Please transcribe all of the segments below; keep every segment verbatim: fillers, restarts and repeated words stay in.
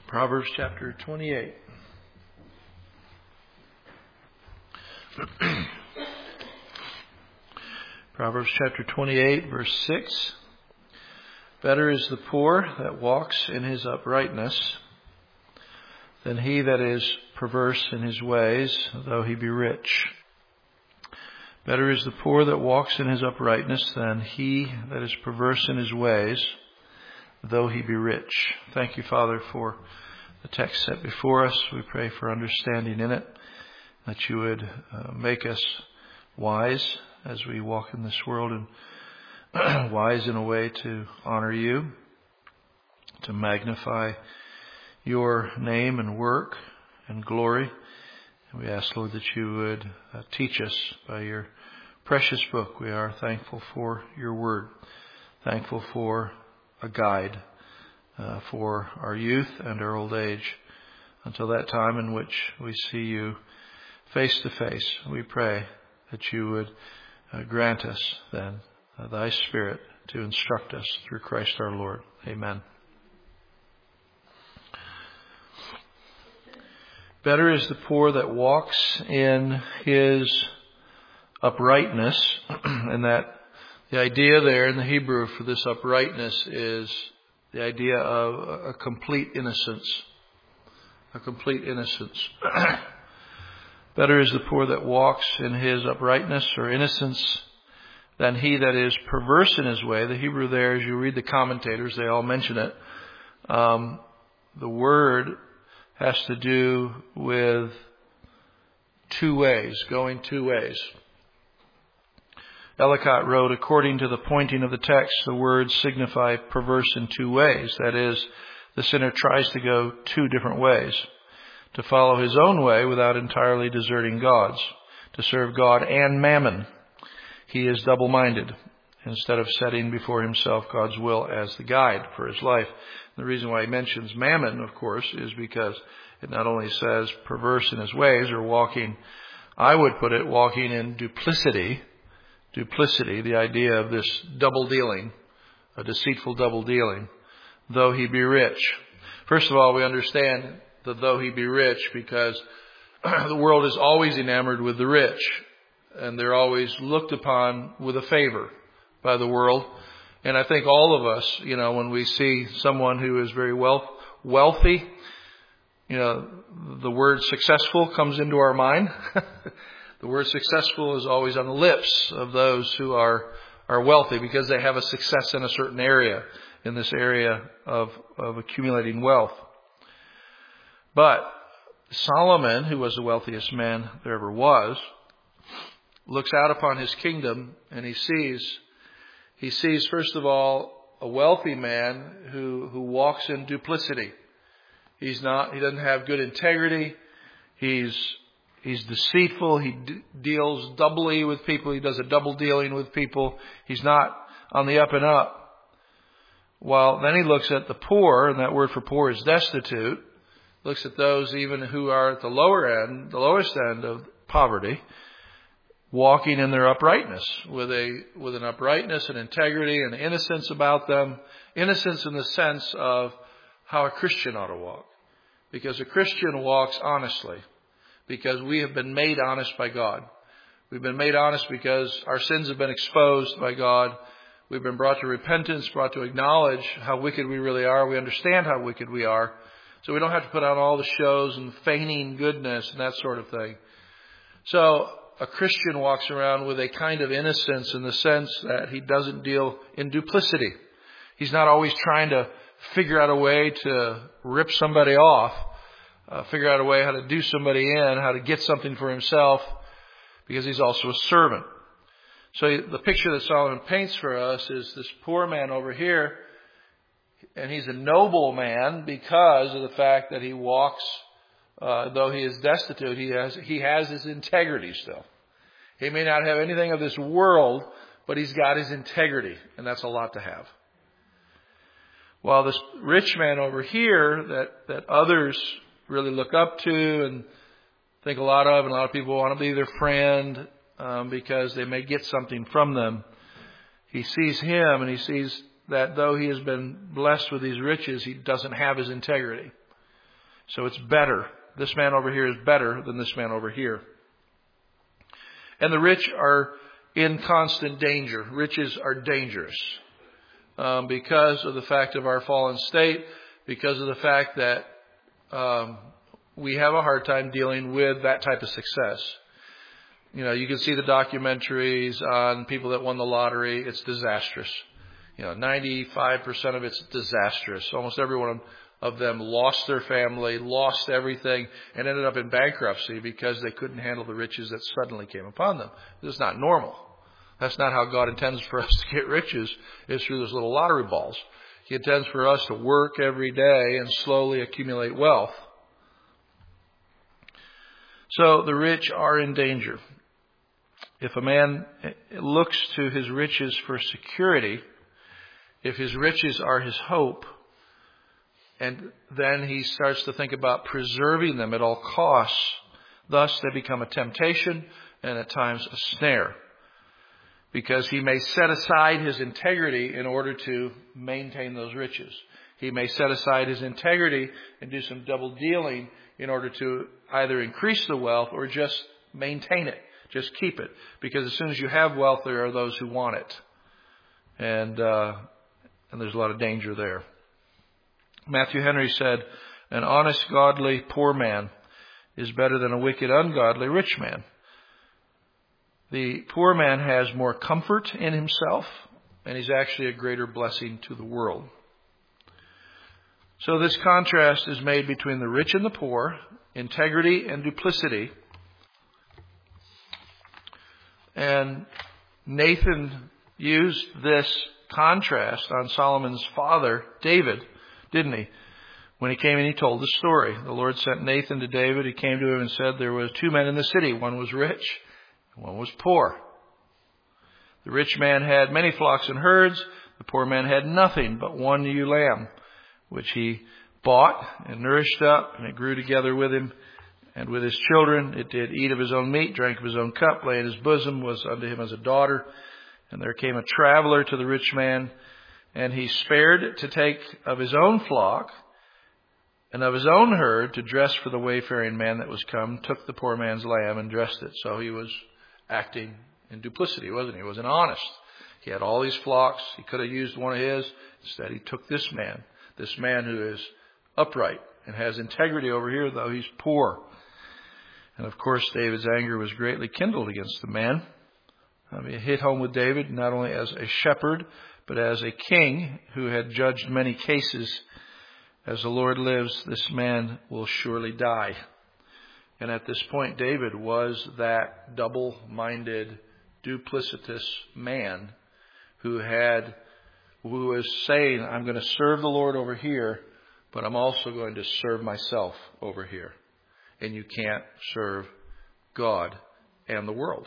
Proverbs chapter twenty-eight. Proverbs chapter twenty-eight, verse six. Better is the poor that walks in his uprightness than he that is perverse in his ways, though he be rich. Better is the poor that walks in his uprightness than he that is perverse in his ways, though he be rich. Thank you, Father, for the text set before us. We pray for understanding in it, that you would uh, make us wise as we walk in this world, and wise in a way to honor you, to magnify your name and work and glory. And we ask, Lord, that you would uh, teach us by your precious book. We are thankful for your word, thankful for a guide uh, for our youth and our old age, until that time in which we see you face to face. We pray that you would uh, grant us then uh, thy Spirit to instruct us through Christ our Lord. Amen. Better is the poor that walks in his uprightness, and that the idea there in the Hebrew for this uprightness is the idea of a complete innocence. A complete innocence. Better is the poor that walks in his uprightness or innocence than he that is perverse in his way. The Hebrew there, as you read the commentators, they all mention it. Um, the word has to do with two ways, going two ways. Ellicott wrote, according to the pointing of the text, the words signify perverse in two ways. That is, the sinner tries to go two different ways. To follow his own way without entirely deserting God's. To serve God and mammon. He is double-minded, instead of setting before himself God's will as the guide for his life. The reason why he mentions mammon, of course, is because it not only says perverse in his ways, or walking, I would put it, walking in duplicity. Duplicity, the idea of this double dealing, a deceitful double dealing, though he be rich. First of all, we understand that though he be rich, because the world is always enamored with the rich, and they're always looked upon with a favor by the world. And I think all of us, you know, when we see someone who is very wealth, wealthy, you know, the word successful comes into our mind. The word successful is always on the lips of those who are, are wealthy, because they have a success in a certain area, in this area of, of accumulating wealth. But Solomon, who was the wealthiest man there ever was, looks out upon his kingdom, and he sees, he sees first of all a wealthy man who, who walks in duplicity. He's not, he doesn't have good integrity. He's He's deceitful. He d- deals doubly with people. He does a double dealing with people. He's not on the up and up. Well, then he looks at the poor, and that word for poor is destitute. Looks at those even who are at the lower end, the lowest end of poverty, walking in their uprightness, with a with an uprightness and integrity and innocence about them. Innocence in the sense of how a Christian ought to walk. Because a Christian walks honestly. Because we have been made honest by God. We've been made honest because our sins have been exposed by God. We've been brought to repentance, brought to acknowledge how wicked we really are. We understand how wicked we are. So we don't have to put on all the shows and feigning goodness and that sort of thing. So a Christian walks around with a kind of innocence in the sense that he doesn't deal in duplicity. He's not always trying to figure out a way to rip somebody off. Uh, figure out a way how to do somebody in, how to get something for himself, because he's also a servant. So the picture that Solomon paints for us is this poor man over here, and he's a noble man because of the fact that he walks, uh, though he is destitute, he has, he has his integrity still. He may not have anything of this world, but he's got his integrity, and that's a lot to have. While this rich man over here that, that others really look up to and think a lot of, and a lot of people want to be their friend um, because they may get something from them. He sees him, and he sees that though he has been blessed with these riches, he doesn't have his integrity. So it's better. This man over here is better than this man over here. And the rich are in constant danger. Riches are dangerous um, because of the fact of our fallen state, because of the fact that um, we have a hard time dealing with that type of success. You know, you can see the documentaries on people that won the lottery. It's disastrous. You know, ninety-five percent of it's disastrous. Almost every one of them lost their family, lost everything, and ended up in bankruptcy because they couldn't handle the riches that suddenly came upon them. This is not normal. That's not how God intends for us to get riches, is through those little lottery balls. He intends for us to work every day and slowly accumulate wealth. So the rich are in danger. If a man looks to his riches for security, if his riches are his hope, and then he starts to think about preserving them at all costs, thus they become a temptation and at times a snare. Because he may set aside his integrity in order to maintain those riches. He may set aside his integrity and do some double dealing in order to either increase the wealth or just maintain it. Just keep it. Because as soon as you have wealth, there are those who want it. And, uh, and there's a lot of danger there. Matthew Henry said, an honest, godly, poor man is better than a wicked, ungodly, rich man. The poor man has more comfort in himself, and he's actually a greater blessing to the world. So this contrast is made between the rich and the poor, integrity and duplicity. And Nathan used this contrast on Solomon's father, David, didn't he? When he came and he told the story. The Lord sent Nathan to David. He came to him and said, there were two men in the city. One was rich, and one was poor. The rich man had many flocks and herds. The poor man had nothing but one ewe lamb, which he bought and nourished up, and it grew together with him and with his children. It did eat of his own meat, drank of his own cup, lay in his bosom, was unto him as a daughter. And there came a traveler to the rich man, and he spared to take of his own flock and of his own herd to dress for the wayfaring man that was come, took the poor man's lamb and dressed it. So he was acting in duplicity, wasn't he? He wasn't honest. He had all these flocks. He could have used one of his. Instead, he took this man, this man who is upright and has integrity over here, though he's poor. And of course, David's anger was greatly kindled against the man. I mean, it hit home with David, not only as a shepherd, but as a king who had judged many cases. As the Lord lives, this man will surely die. And at this point, David was that double-minded, duplicitous man who had, who was saying, I'm going to serve the Lord over here, but I'm also going to serve myself over here. And you can't serve God and the world.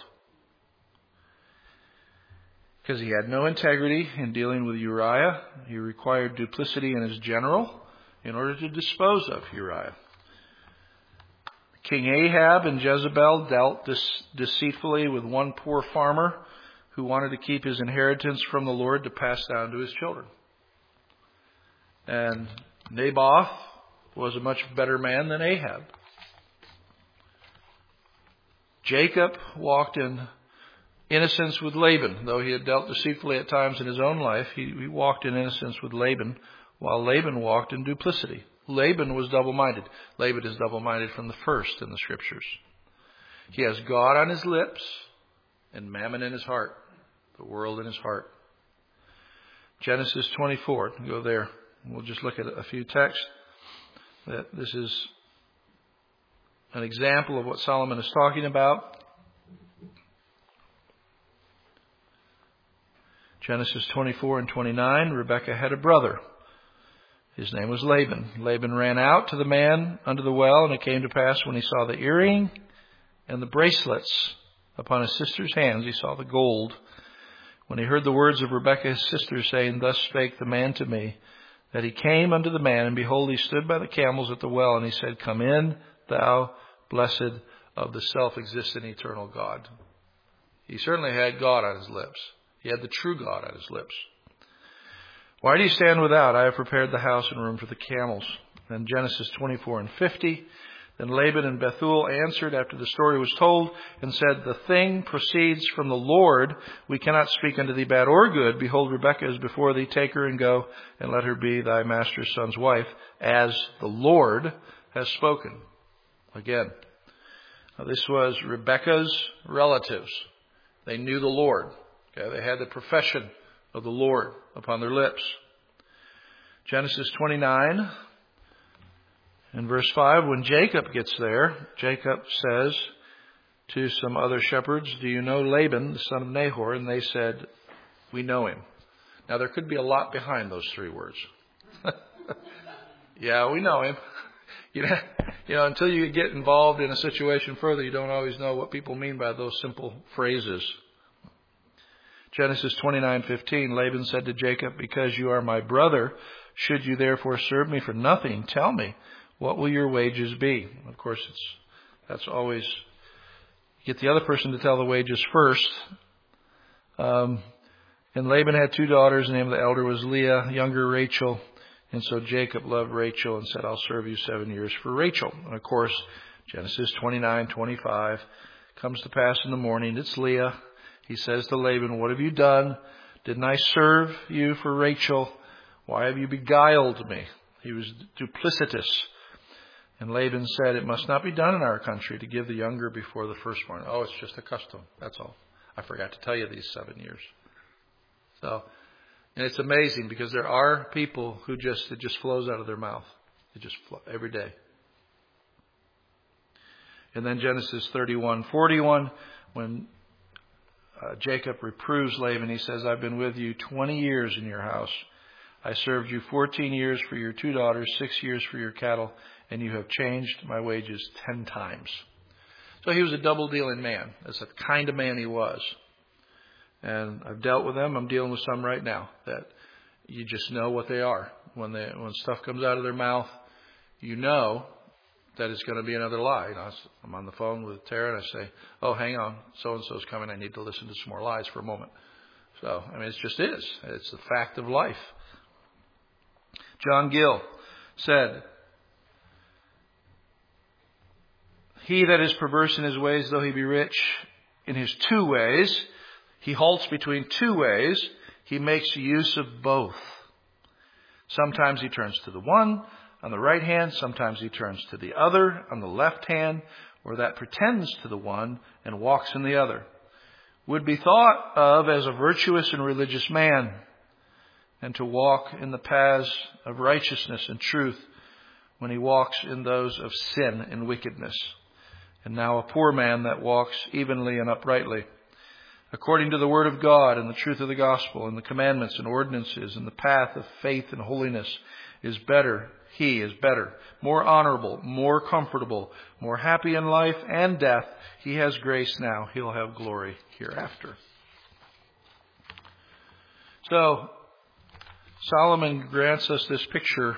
Because he had no integrity in dealing with Uriah. He required duplicity in his general in order to dispose of Uriah. King Ahab and Jezebel dealt deceitfully with one poor farmer who wanted to keep his inheritance from the Lord to pass down to his children. And Naboth was a much better man than Ahab. Jacob walked in innocence with Laban. Though he had dealt deceitfully at times in his own life, he, he walked in innocence with Laban, while Laban walked in duplicity. Laban was double-minded. Laban is double-minded from the first in the Scriptures. He has God on his lips and mammon in his heart, the world in his heart. Genesis twenty-four, go there. We'll just look at a few texts. That this is an example of what Solomon is talking about. Genesis twenty-four and twenty-nine, Rebekah had a brother. His name was Laban. Laban ran out to the man under the well, and it came to pass when he saw the earring and the bracelets upon his sister's hands, he saw the gold. When he heard the words of Rebekah his sister, saying, Thus spake the man to me, that he came unto the man, and behold, he stood by the camels at the well, and he said, Come in, thou blessed of the self-existent eternal God. He certainly had God on his lips. He had the true God on his lips. Why do you stand without? I have prepared the house and room for the camels. Then Genesis twenty-four and fifty. Then Laban and Bethuel answered after the story was told and said, the thing proceeds from the Lord. We cannot speak unto thee bad or good. Behold, Rebekah is before thee. Take her and go and let her be thy master's son's wife, as the Lord has spoken. Again, now this was Rebekah's relatives. They knew the Lord. Okay, they had the profession of the Lord upon their lips. Genesis twenty-nine. In verse five, when Jacob gets there, Jacob says to some other shepherds, do you know Laban, the son of Nahor? And they said, we know him. Now, there could be a lot behind those three words. Yeah, we know him. You know, you know, until you get involved in a situation further, you don't always know what people mean by those simple phrases. Genesis twenty-nine fifteen, Laban said to Jacob, because you are my brother, should you therefore serve me for nothing? Tell me, what will your wages be? Of course, it's that's always, get the other person to tell the wages first. Um, and Laban had two daughters. The name of the elder was Leah, younger Rachel. And so Jacob loved Rachel and said, I'll serve you seven years for Rachel. And of course, Genesis twenty-nine twenty-five comes to pass in the morning. It's Leah. He says to Laban, what have you done? Didn't I serve you for Rachel? Why have you beguiled me? He was duplicitous. And Laban said, it must not be done in our country to give the younger before the firstborn. Oh, it's just a custom. That's all. I forgot to tell you these seven years. So, and it's amazing because there are people who just, it just flows out of their mouth. It just flows every day. And then Genesis thirty-one forty-one, when uh, Jacob reproves Laban, he says, I've been with you twenty years in your house. I served you fourteen years for your two daughters, six years for your cattle, and you have changed my wages ten times. So he was a double-dealing man. That's the kind of man he was. And I've dealt with them. I'm dealing with some right now that you just know what they are. When they when stuff comes out of their mouth, you know that it's going to be another lie. You know, I'm on the phone with Tara and I say, oh, hang on, so-and-so's coming. I need to listen to some more lies for a moment. So, I mean, it just is. It's the fact of life. John Gill said, he that is perverse in his ways, though he be rich in his two ways, he halts between two ways. He makes use of both. Sometimes he turns to the one on the right hand. Sometimes he turns to the other on the left hand, or that pretends to the one and walks in the other. Would be thought of as a virtuous and religious man, and to walk in the paths of righteousness and truth when he walks in those of sin and wickedness. And now a poor man that walks evenly and uprightly, according to the word of God and the truth of the gospel and the commandments and ordinances and the path of faith and holiness, is better. He is better, more honorable, more comfortable, more happy in life and death. He has grace now. He'll have glory hereafter. So, Solomon grants us this picture,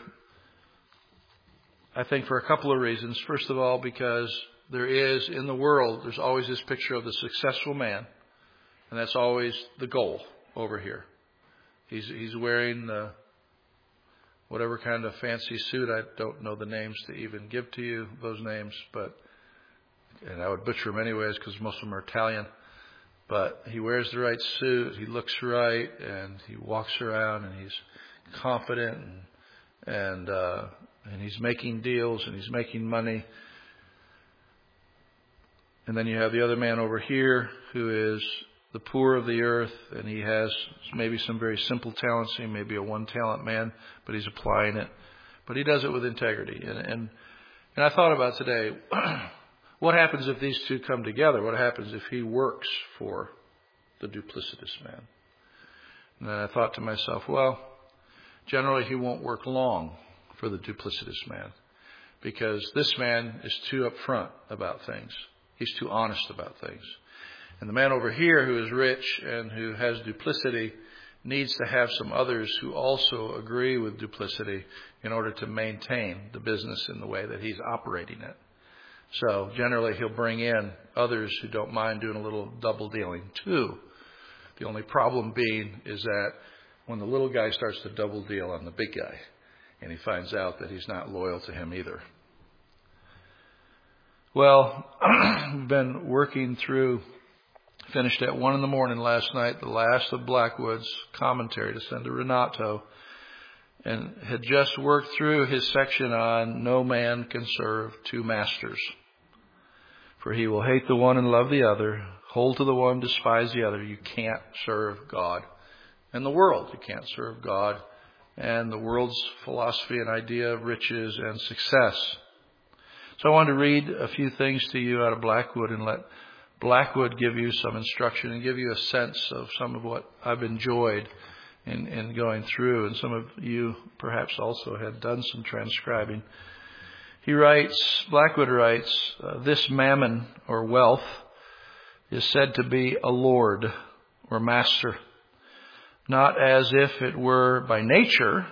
I think, for a couple of reasons. First of all, because there is in the world, there's always this picture of the successful man. And that's always the goal over here. He's he's wearing the whatever kind of fancy suit. I don't know the names to even give to you, those names. but And I would butcher them anyways because most of them are Italian. But he wears the right suit. He looks right. And he walks around and he's confident. And, and, uh, and he's making deals and he's making money. And then you have the other man over here who is the poor of the earth, and he has maybe some very simple talents. He may be a one-talent man, but he's applying it. But he does it with integrity. And and, and I thought about today, what happens if these two come together? What happens if he works for the duplicitous man? And then I thought to myself, well, generally he won't work long for the duplicitous man, because this man is too upfront about things. He's too honest about things. And the man over here who is rich and who has duplicity needs to have some others who also agree with duplicity in order to maintain the business in the way that he's operating it. So generally he'll bring in others who don't mind doing a little double dealing too. The only problem being is that when the little guy starts to double deal on the big guy, and he finds out that he's not loyal to him either. Well, we've been working through, finished at one in the morning last night, the last of Blackwood's commentary to send to Renato, and had just worked through his section on no man can serve two masters. For he will hate the one and love the other, hold to the one, despise the other. You can't serve God and the world. You can't serve God and the world's philosophy and idea of riches and success. So I wanted to read a few things to you out of Blackwood and let Blackwood give you some instruction and give you a sense of some of what I've enjoyed in, in going through. And some of you perhaps also had done some transcribing. He writes, Blackwood writes, uh, this mammon or wealth is said to be a lord or master, not as if it were by nature,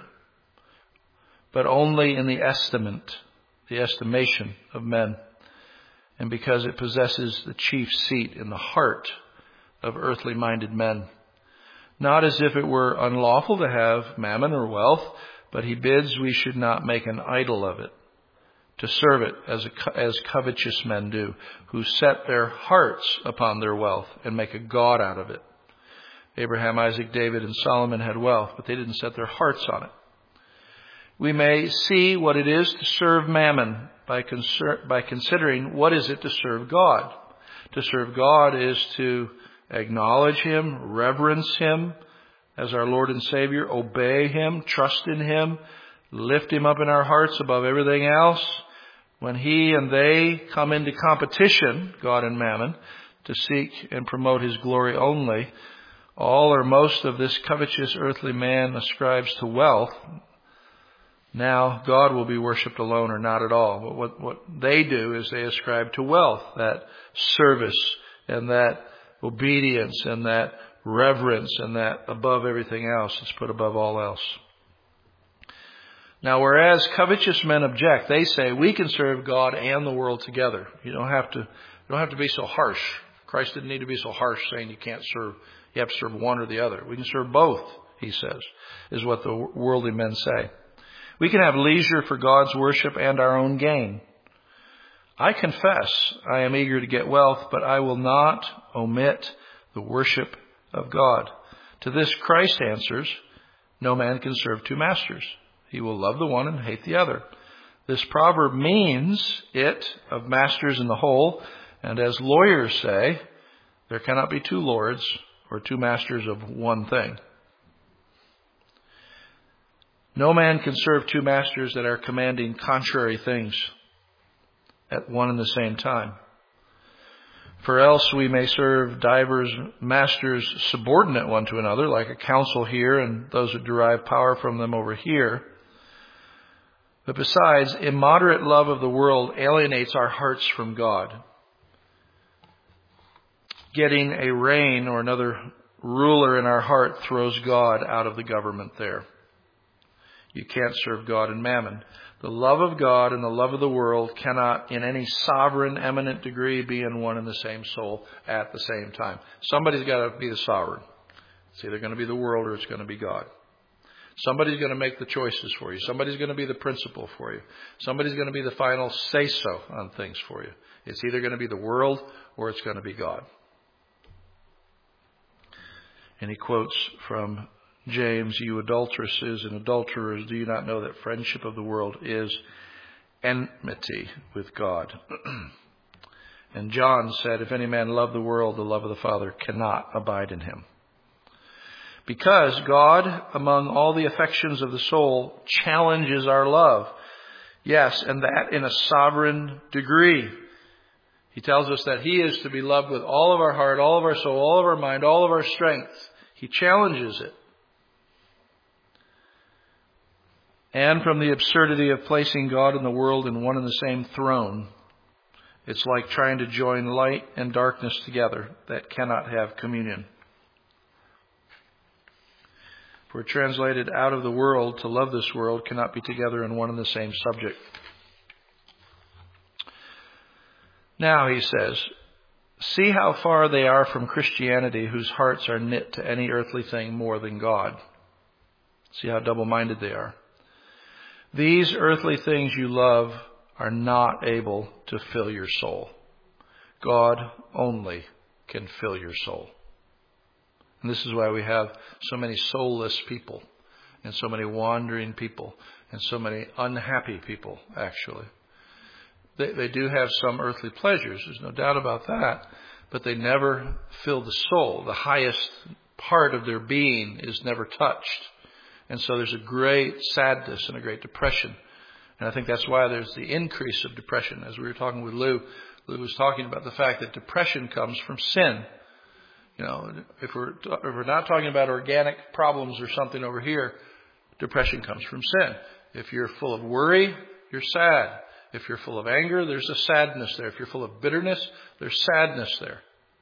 but only in the estimate, the estimation of men, and because it possesses the chief seat in the heart of earthly-minded men. Not as if it were unlawful to have mammon or wealth, but he bids we should not make an idol of it, to serve it as, a, as covetous men do, who set their hearts upon their wealth and make a god out of it. Abraham, Isaac, David, and Solomon had wealth, but they didn't set their hearts on it. We may see what it is to serve mammon by, conser- by considering what is it to serve God. To serve God is to acknowledge Him, reverence Him as our Lord and Savior, obey Him, trust in Him, lift Him up in our hearts above everything else. When he and they come into competition, God and mammon, to seek and promote His glory only, all or most of this covetous earthly man ascribes to wealth. Now God will be worshipped alone or not at all. But what, what they do is they ascribe to wealth that service and that obedience and that reverence and that above everything else. It's put above all else. Now, whereas covetous men object, they say we can serve God and the world together. You don't have to, you don't have to be so harsh. Christ didn't need to be so harsh saying you can't serve, you have to serve one or the other. We can serve both, he says, is what the worldly men say. We can have leisure for God's worship and our own gain. I confess I am eager to get wealth, but I will not omit the worship of God. To this Christ answers, no man can serve two masters. He will love the one and hate the other. This proverb means it of masters in the whole, and as lawyers say, there cannot be two lords or two masters of one thing. No man can serve two masters that are commanding contrary things at one and the same time. For else we may serve divers masters subordinate one to another, like a council here and those who derive power from them over here. But besides, immoderate love of the world alienates our hearts from God. Getting a reign or another ruler in our heart throws God out of the government there. You can't serve God and mammon. The love of God and the love of the world cannot in any sovereign, eminent degree be in one and the same soul at the same time. Somebody's got to be the sovereign. It's either going to be the world or it's going to be God. Somebody's going to make the choices for you. Somebody's going to be the principal for you. Somebody's going to be the final say-so on things for you. It's either going to be the world or it's going to be God. And he quotes from James, you adulteresses and adulterers, do you not know that friendship of the world is enmity with God? And John said, if any man love the world, the love of the Father cannot abide in him. Because God, among all the affections of the soul, challenges our love. Yes, and that in a sovereign degree. He tells us that He is to be loved with all of our heart, all of our soul, all of our mind, all of our strength. He challenges it. And from the absurdity of placing God and the world in one and the same throne, it's like trying to join light and darkness together that cannot have communion. For translated out of the world, to love this world cannot be together in one and the same subject. Now, he says, see how far they are from Christianity whose hearts are knit to any earthly thing more than God. See how double-minded they are. These earthly things you love are not able to fill your soul. God only can fill your soul. And this is why we have so many soulless people and so many wandering people and so many unhappy people, actually. They, they do have some earthly pleasures, there's no doubt about that, but they never fill the soul. The highest part of their being is never touched. And so there's a great sadness and a great depression. And I think that's why there's the increase of depression. As we were talking with Lou, Lou was talking about the fact that depression comes from sin. You know, if we're, if we're not talking about organic problems or something over here, depression comes from sin. If you're full of worry, you're sad. If you're full of anger, there's a sadness there. If you're full of bitterness, there's sadness there.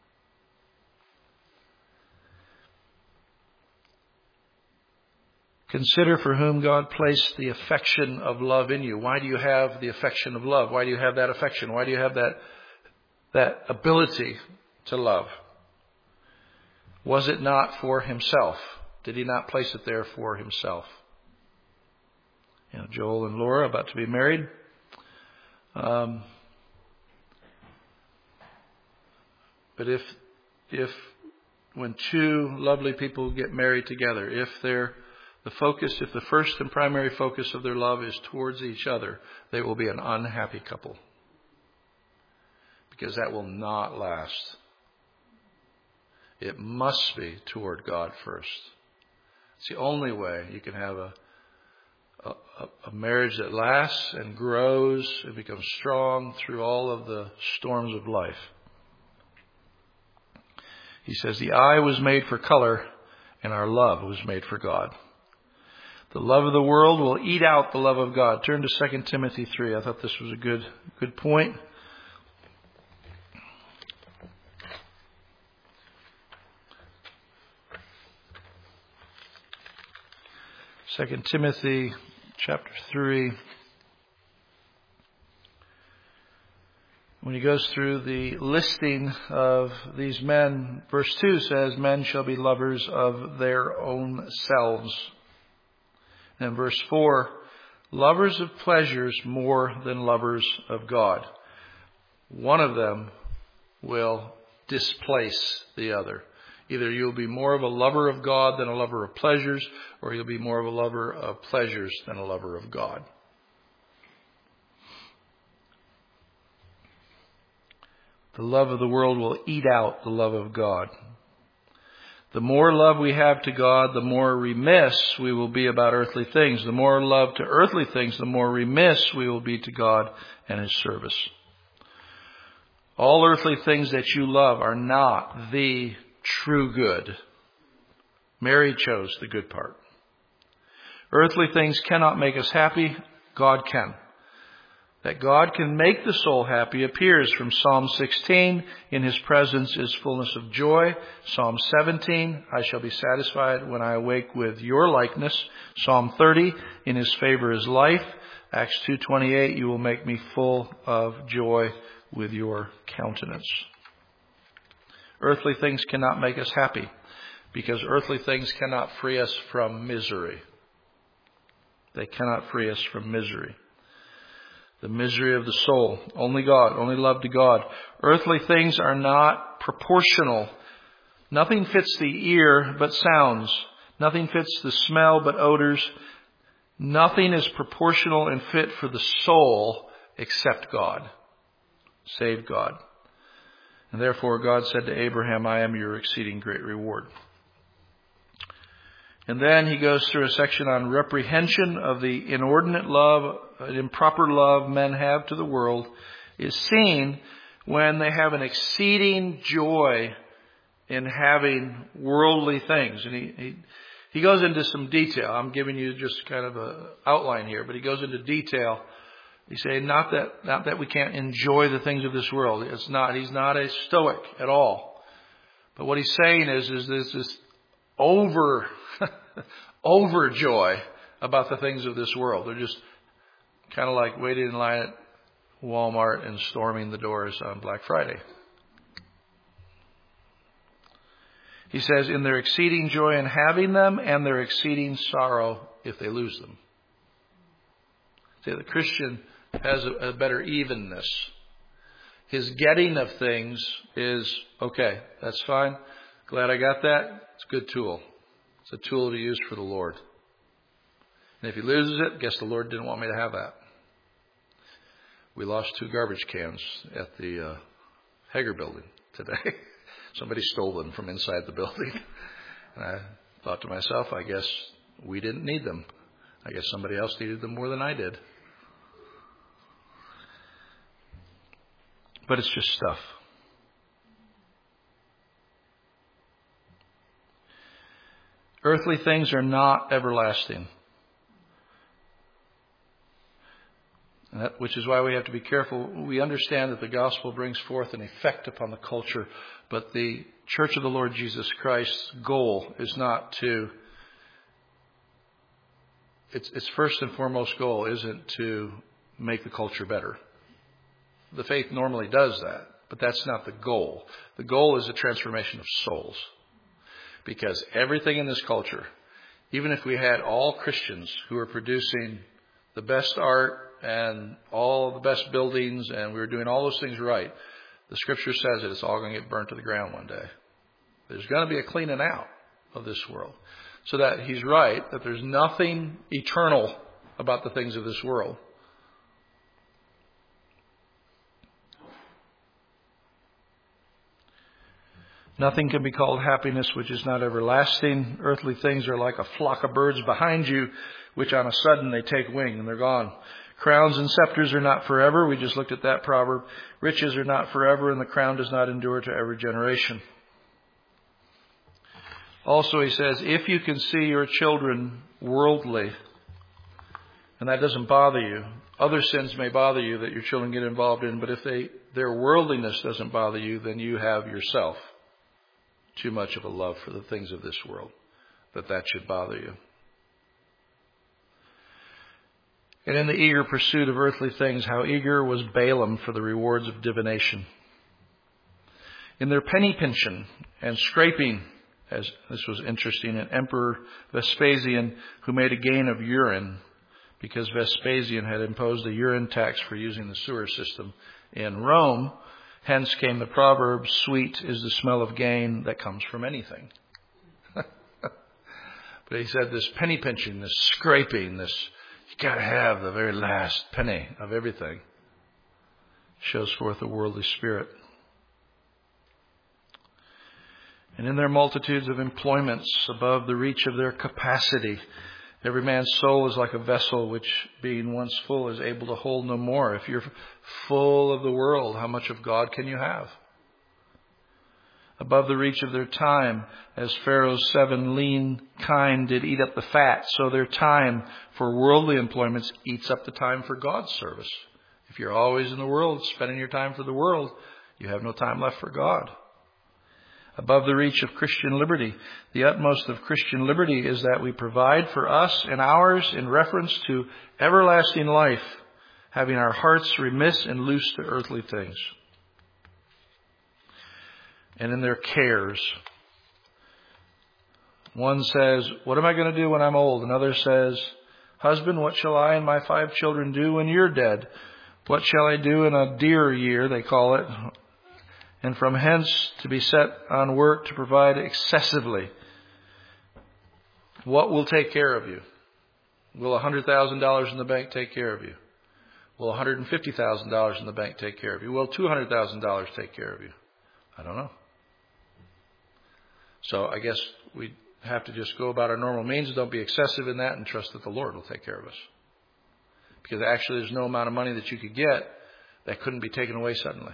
Consider for whom God placed the affection of love in you. Why do you have the affection of love? Why do you have that affection? Why do you have that, that ability to love? Was it not for himself? Did he not place it there for himself? You know, Joel and Laura about to be married. Um, but if, if when two lovely people get married together, if they're the focus, if the first and primary focus of their love is towards each other, they will be an unhappy couple. Because that will not last. It must be toward God first. It's the only way you can have a, a, a marriage that lasts and grows and becomes strong through all of the storms of life. He says, the eye was made for color and our love was made for God. The love of the world will eat out the love of God. Turn to Second Timothy three. I thought this was a good, good point. Second Timothy chapter three. When he goes through the listing of these men, verse two says, men shall be lovers of their own selves. And verse four, lovers of pleasures more than lovers of God. One of them will displace the other. Either you'll be more of a lover of God than a lover of pleasures, or you'll be more of a lover of pleasures than a lover of God. The love of the world will eat out the love of God. The more love we have to God, the more remiss we will be about earthly things. The more love to earthly things, the more remiss we will be to God and His service. All earthly things that you love are not the true good. Mary chose the good part. Earthly things cannot make us happy. God can. That God can make the soul happy appears from Psalm sixteen. In His presence is fullness of joy. Psalm seventeen. I shall be satisfied when I awake with your likeness. Psalm thirty. In His favor is life. Acts two twenty-eight. You will make me full of joy with your countenance. Earthly things cannot make us happy because earthly things cannot free us from misery. They cannot free us from misery. The misery of the soul. Only God, only love to God. Earthly things are not proportional. Nothing fits the ear but sounds. Nothing fits the smell but odors. Nothing is proportional and fit for the soul except God. Save God. And therefore God said to Abraham, I am your exceeding great reward. And then he goes through a section on reprehension of the inordinate love, improper love men have to the world is seen when they have an exceeding joy in having worldly things. And he, he, he goes into some detail. I'm giving you just kind of an outline here, but he goes into detail. He's saying not that, not that we can't enjoy the things of this world. It's not, he's not a stoic at all. But what he's saying is, is there's this over, overjoy about the things of this world. They're just kind of like waiting in line at Walmart and storming the doors on Black Friday. He says, in their exceeding joy in having them and their exceeding sorrow if they lose them. See, the Christian has a, a better evenness. His getting of things is, okay, that's fine. Glad I got that. It's a good tool. It's a tool to use for the Lord. And if he loses it, guess the Lord didn't want me to have that. We lost two garbage cans at the uh, Hager building today. Somebody stole them from inside the building. And I thought to myself, I guess we didn't need them. I guess somebody else needed them more than I did. But it's just stuff. Earthly things are not everlasting. And that, which is why we have to be careful. We understand that the gospel brings forth an effect upon the culture, but the Church of the Lord Jesus Christ's goal is not to, its, its first and foremost goal isn't to make the culture better. The faith normally does that, but that's not the goal. The goal is a transformation of souls. Because everything in this culture, even if we had all Christians who are producing the best art and all the best buildings and we were doing all those things right, the Scripture says that it's all going to get burnt to the ground one day. There's going to be a cleaning out of this world. So that he's right, that there's nothing eternal about the things of this world. Nothing can be called happiness which is not everlasting. Earthly things are like a flock of birds behind you, which on a sudden they take wing and they're gone. Crowns and scepters are not forever. We just looked at that proverb. Riches are not forever, and the crown does not endure to every generation. Also, he says, if you can see your children worldly, and that doesn't bother you, other sins may bother you that your children get involved in, but if they their worldliness doesn't bother you, then you have yourself too much of a love for the things of this world, that that should bother you. And in the eager pursuit of earthly things, how eager was Balaam for the rewards of divination. In their penny pinching and scraping, as this was interesting, an Emperor Vespasian who made a gain of urine, because Vespasian had imposed a urine tax for using the sewer system in Rome. Hence came the proverb, sweet is the smell of gain that comes from anything. But he said this penny pinching, this scraping, this, you got to have the very last penny of everything, shows forth a worldly spirit. And in their multitudes of employments above the reach of their capacity, every man's soul is like a vessel which, being once full, is able to hold no more. If you're full of the world, how much of God can you have? Above the reach of their time, as Pharaoh's seven lean kine did eat up the fat, so their time for worldly employments eats up the time for God's service. If you're always in the world, spending your time for the world, you have no time left for God. Above the reach of Christian liberty, the utmost of Christian liberty is that we provide for us and ours in reference to everlasting life, having our hearts remiss and loose to earthly things. And in their cares, one says, what am I going to do when I'm old? Another says, husband, what shall I and my five children do when you're dead? What shall I do in a dear year, they call it? And from hence to be set on work to provide excessively. What will take care of you? Will one hundred thousand dollars in the bank take care of you? Will one hundred fifty thousand dollars in the bank take care of you? Will two hundred thousand dollars take care of you? I don't know. So I guess we have to just go about our normal means. Don't be excessive in that and trust that the Lord will take care of us. Because actually there's no amount of money that you could get that couldn't be taken away suddenly.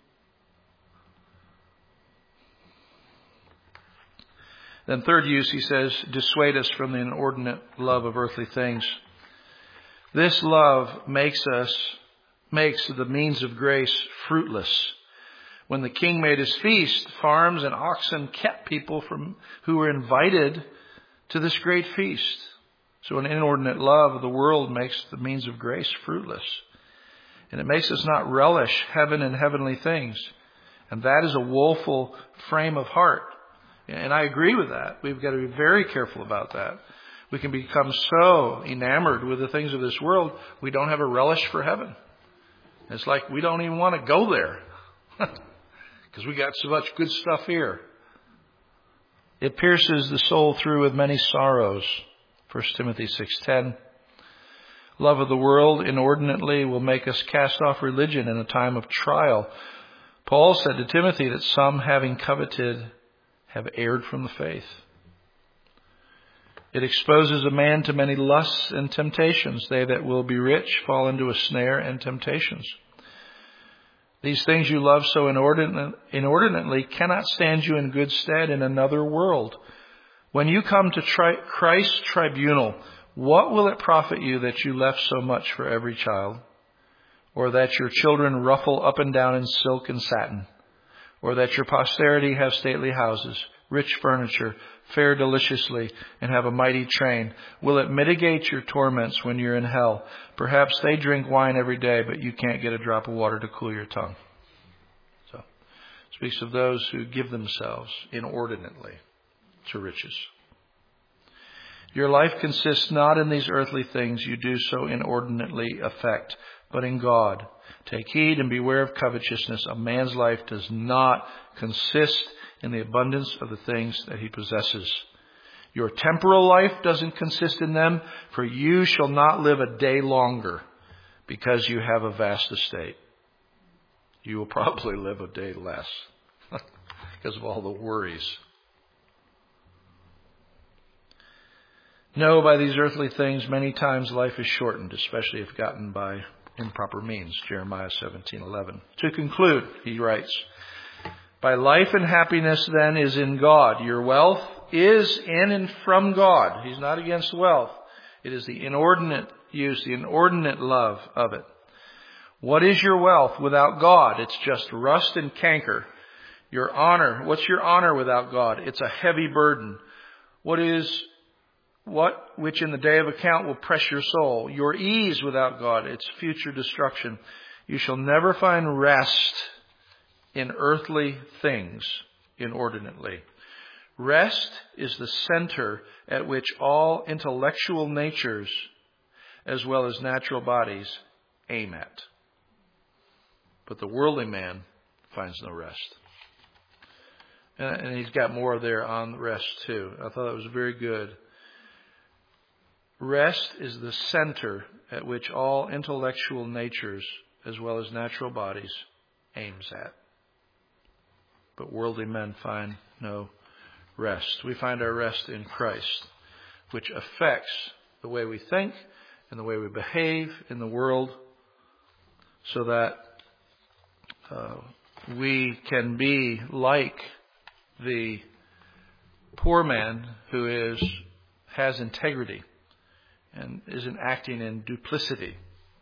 Then third use, he says, dissuade us from the inordinate love of earthly things. This love makes us, makes the means of grace fruitless. When the king made his feast, farms and oxen kept people from who were invited to this great feast. So an inordinate love of the world makes the means of grace fruitless. And it makes us not relish heaven and heavenly things. And that is a woeful frame of heart. And I agree with that. We've got to be very careful about that. We can become so enamored with the things of this world, we don't have a relish for heaven. It's like we don't even want to go there because we got so much good stuff here. It pierces the soul through with many sorrows. First Timothy six ten. Love of the world inordinately will make us cast off religion in a time of trial. Paul said to Timothy that some, having coveted, have erred from the faith. It exposes a man to many lusts and temptations. They that will be rich fall into a snare and temptations. These things you love so inordinate, inordinately cannot stand you in good stead in another world. When you come to tri- Christ's tribunal, what will it profit you that you left so much for every child? Or that your children ruffle up and down in silk and satin? Or that your posterity have stately houses, rich furniture, fare deliciously, and have a mighty train? Will it mitigate your torments when you're in hell? Perhaps they drink wine every day, but you can't get a drop of water to cool your tongue. So, it speaks of those who give themselves inordinately to riches. Your life consists not in these earthly things you do so inordinately affect, but in God. Take heed and beware of covetousness. A man's life does not consist in the abundance of the things that he possesses. Your temporal life doesn't consist in them, for you shall not live a day longer because you have a vast estate. You will probably live a day less because of all the worries. No, by these earthly things, many times life is shortened, especially if gotten by improper means. Jeremiah seventeen eleven. To conclude, he writes, by life and happiness then is in God. Your wealth is in and from God. He's not against wealth. It is the inordinate use, the inordinate love of it. What is your wealth without God? It's just rust and canker. Your honor, what's your honor without God? It's a heavy burden. What is What which in the day of account will press your soul? Your ease without God, it's future destruction. You shall never find rest in earthly things inordinately. Rest is the center at which all intellectual natures, as well as natural bodies, aim at. But the worldly man finds no rest. And he's got more there on rest too. I thought that was very good. Rest is the center at which all intellectual natures, as well as natural bodies, aims at. But worldly men find no rest. We find our rest in Christ, which affects the way we think and the way we behave in the world, so that uh, we can be like the poor man who is has integrity and isn't acting in duplicity.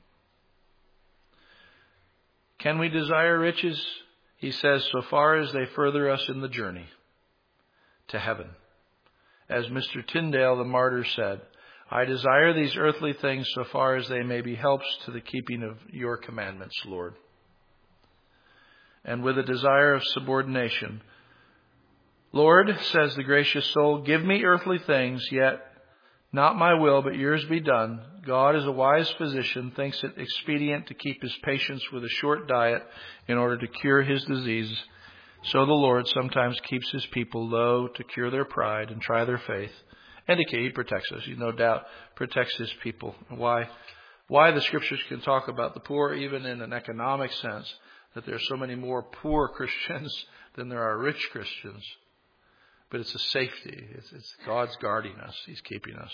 Can we desire riches? He says, so far as they further us in the journey to heaven. As Mister Tyndale the martyr said, I desire these earthly things so far as they may be helps to the keeping of your commandments, Lord. And with a desire of subordination, Lord, says the gracious soul, give me earthly things, yet not my will, but yours be done. God, as a wise physician, thinks it expedient to keep his patients with a short diet in order to cure his disease. So the Lord sometimes keeps his people low to cure their pride and try their faith. And he protects us. He no doubt protects his people. Why? Why the scriptures can talk about the poor, even in an economic sense, that there's so many more poor Christians than there are rich Christians. But it's a safety. It's, it's God's guarding us. He's keeping us.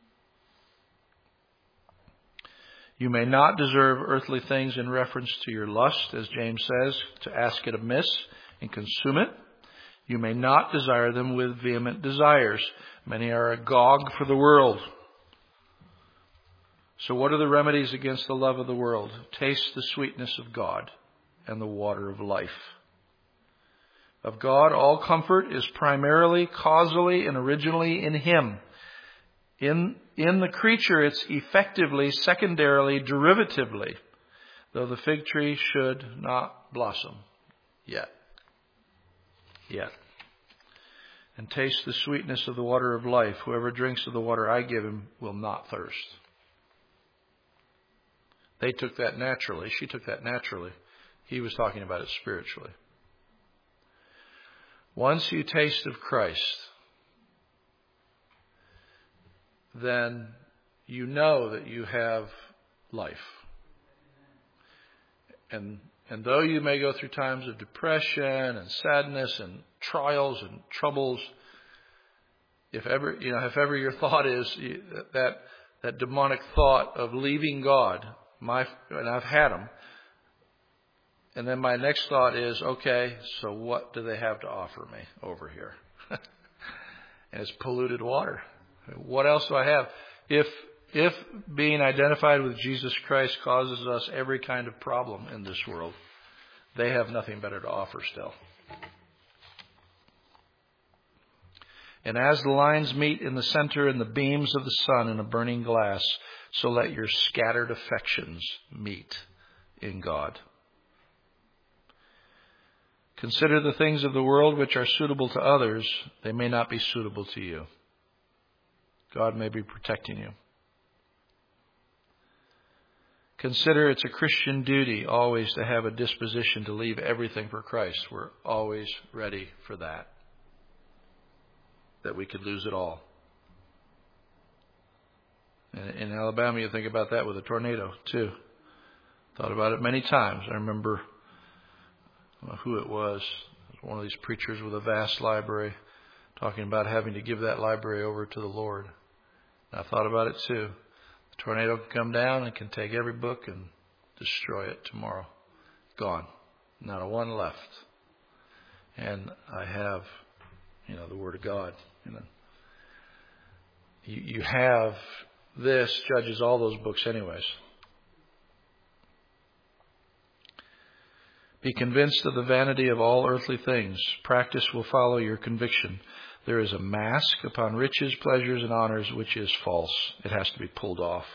You may not deserve earthly things in reference to your lust, as James says, to ask it amiss and consume it. You may not desire them with vehement desires. Many are agog for the world. So what are the remedies against the love of the world? Taste the sweetness of God and the water of life. Of God, all comfort is primarily, causally, and originally in Him. In, in the creature, it's effectively, secondarily, derivatively, though the fig tree should not blossom yet. Yet. and taste the sweetness of the water of life. Whoever drinks of the water I give him will not thirst. They took that naturally. She took that naturally. He was talking about it spiritually. Once you taste of Christ, then you know that you have life. And and though you may go through times of depression and sadness and trials and troubles, if ever you know, if ever your thought is that that demonic thought of leaving God, my and I've had them, and then my next thought is, okay, so what do they have to offer me over here? And it's polluted water. What else do I have? If if being identified with Jesus Christ causes us every kind of problem in this world, they have nothing better to offer still. And as the lines meet in the center and the beams of the sun in a burning glass, so let your scattered affections meet in God. Consider the things of the world which are suitable to others. They may not be suitable to you. God may be protecting you. Consider it's a Christian duty always to have a disposition to leave everything for Christ. We're always ready for that. That we could lose it all. In Alabama, you think about that with a tornado, too. Thought about it many times. I remember who it was. It was one of these preachers with a vast library talking about having to give that library over to the Lord. And I thought about it, too. The tornado can come down and can take every book and destroy it tomorrow. Gone. Not a one left. And I have, you know, the Word of God. You know, you, you have this judges all those books anyways. Be convinced of the vanity of all earthly things. Practice will follow your conviction. There is a mask upon riches, pleasures, and honors which is false. It has to be pulled off.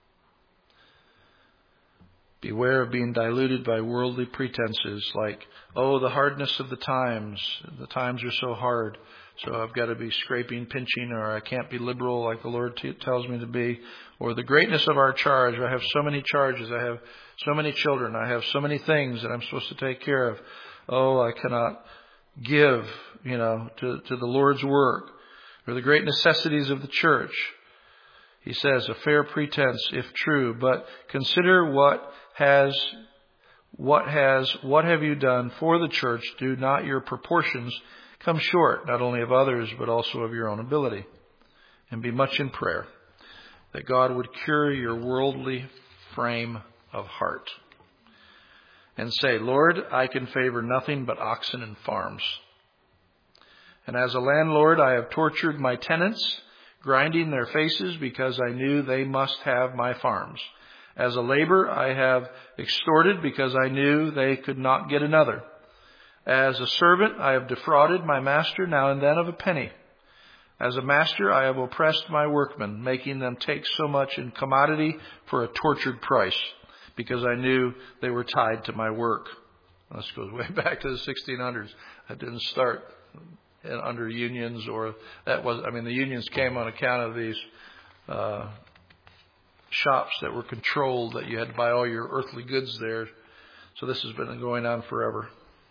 Beware of being diluted by worldly pretenses like, oh, the hardness of the times. The times are so hard, so I've got to be scraping, pinching, or I can't be liberal like the Lord t- tells me to be. Or the greatness of our charge. I have so many charges. I have so many children. I have so many things that I'm supposed to take care of. Oh, I cannot give, you know, to, to the Lord's work. Or the great necessities of the church. He says, a fair pretense, if true, but consider what has, what has, what have you done for the church? Do not your proportions come short, not only of others, but also of your own ability? And be much in prayer, that God would cure your worldly frame of heart. And say, Lord, I can favor nothing but oxen and farms. And as a landlord, I have tortured my tenants, grinding their faces because I knew they must have my farms. As a laborer, I have extorted because I knew they could not get another. As a servant, I have defrauded my master now and then of a penny. As a master, I have oppressed my workmen, making them take so much in commodity for a tortured price, because I knew they were tied to my work. This goes way back to the sixteen hundreds. I didn't start under unions, or that was, I mean, the unions came on account of these uh, shops that were controlled, that you had to buy all your earthly goods there. So this has been going on forever.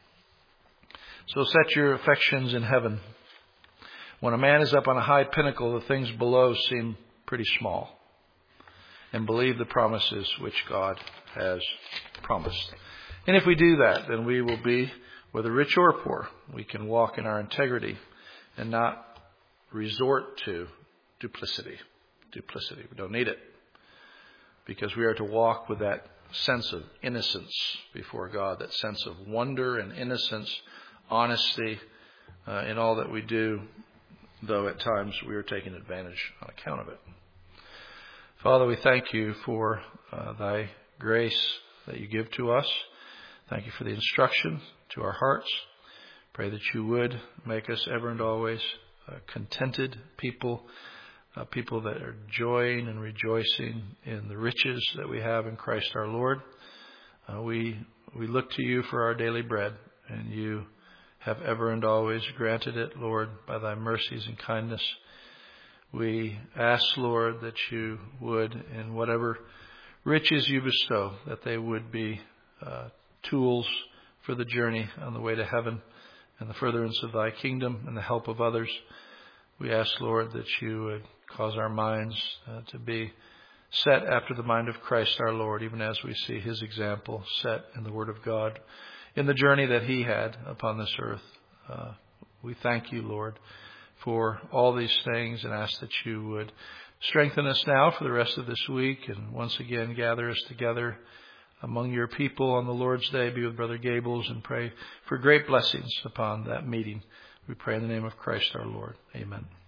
So set your affections in heaven. When a man is up on a high pinnacle, the things below seem pretty small. And believe the promises which God has promised. And if we do that, then we will be, whether rich or poor, we can walk in our integrity and not resort to duplicity. Duplicity. We don't need it. Because we are to walk with that sense of innocence before God, that sense of wonder and innocence, honesty uh, in all that we do, though at times we are taking advantage on account of it. Father, we thank you for uh, thy grace that you give to us. Thank you for the instruction to our hearts. Pray that you would make us ever and always uh, contented people, uh, people that are joying and rejoicing in the riches that we have in Christ our Lord. Uh, we we look to you for our daily bread, and you have ever and always granted it, Lord, by thy mercies and kindness. We ask, Lord, that you would, in whatever riches you bestow, that they would be uh, tools for the journey on the way to heaven and the furtherance of thy kingdom and the help of others. We ask, Lord, that you would cause our minds uh, to be set after the mind of Christ our Lord, even as we see his example set in the Word of God in the journey that he had upon this earth. Uh, we thank you, Lord, for all these things, and ask that you would strengthen us now for the rest of this week, and once again gather us together among your people on the Lord's Day. Be with Brother Gables, and pray for great blessings upon that meeting. We pray in the name of Christ our Lord. Amen.